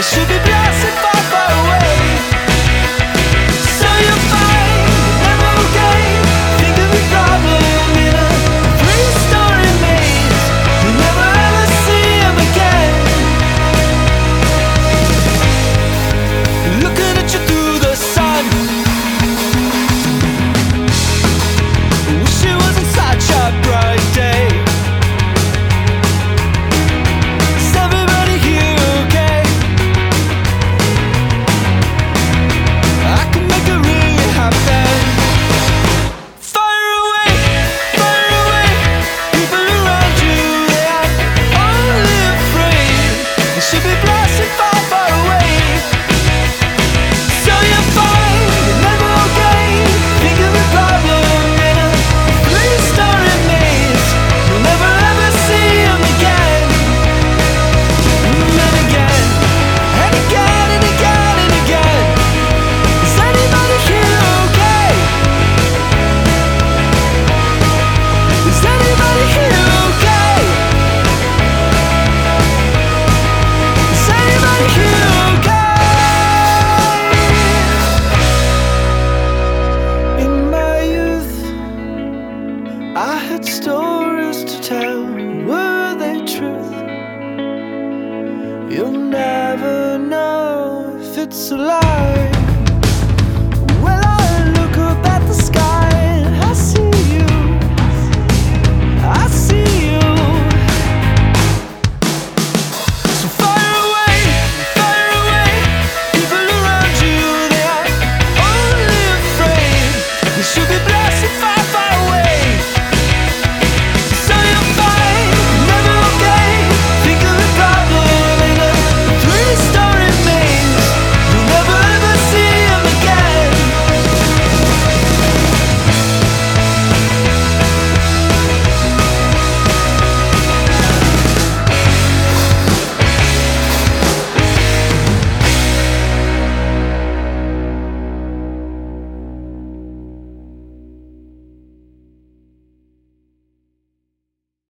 should be blasted far, far away. So you're fine, never okay. Think of the problem in a three-story maze. You'll never ever see him again. Looking at you through the sun. Wish it wasn't such a bright day. Is everybody here okay? I can make it really happen. Fire away, people around you, they are only afraid. They should be blasted far, far away. So you're fine, you're never okay. Think of the problem in a three-story maze. You'll never ever see him again. And again, and again, and again, and again. Is anybody here okay? Is anybody here okay? Is anybody here okay? In my youth, I had stories to tell. Were they truth? You'll never know if it's a lie.